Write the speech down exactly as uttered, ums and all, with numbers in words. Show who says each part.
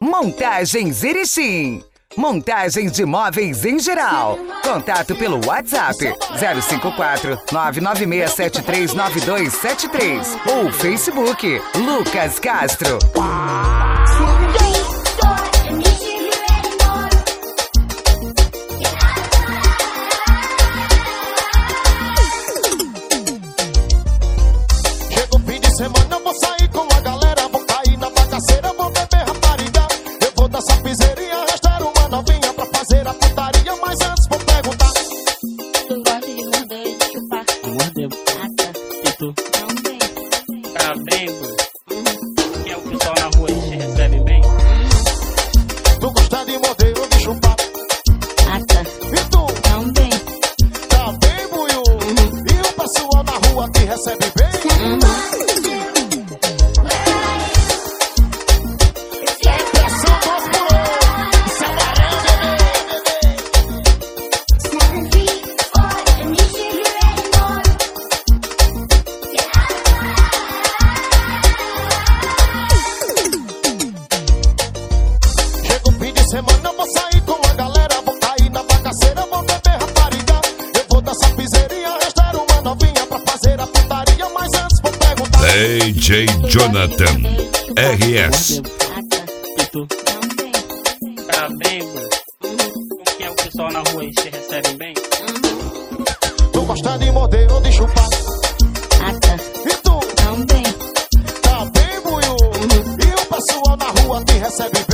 Speaker 1: Montagens Erechim. Montagens de móveis em geral. Contato pelo WhatsApp zero cinco quatro, nove nove seis sete três nove dois sete três ou Facebook Lucas Castro.
Speaker 2: Chega o fim de semana, eu vou sair com a galera, vou cair na bagaceira, vou beber rapariga. Eu vou dançar piseirinha, arrastar uma novinha pra fazer a putaria, mas antes vou perguntar:
Speaker 3: tu gosta de morder e de chupar?
Speaker 4: Mordeu.
Speaker 3: Ah, tá.
Speaker 4: E tu?
Speaker 3: Também.
Speaker 4: Tá bem, bro? Que é o pessoal na rua te recebe bem?
Speaker 2: tu gosta de morder ou de chupar?
Speaker 3: Ah, tá.
Speaker 2: E tu?
Speaker 3: Também.
Speaker 2: Tá bem, buiu? E o pessoal na rua te recebe bem? Pressão corporal, sabarão, chega o fim de semana, eu vou sair com a galera, vou cair na bagaceira, vou beber rapariga. Eu vou dançar piseirinha, arrastar uma novinha pra fazer a putaria, mas antes vou perguntar:
Speaker 5: D J Jonathan R S.
Speaker 3: Ah, tá.
Speaker 4: E tu?
Speaker 3: Também.
Speaker 4: Tá bem, bro? Que é o pessoal na rua te recebe bem?
Speaker 2: tu gosta de morder ou de chupar?
Speaker 3: Ah, tá.
Speaker 2: E tu?
Speaker 3: Também.
Speaker 2: Tá bem, buiu? E o pessoal na rua te recebe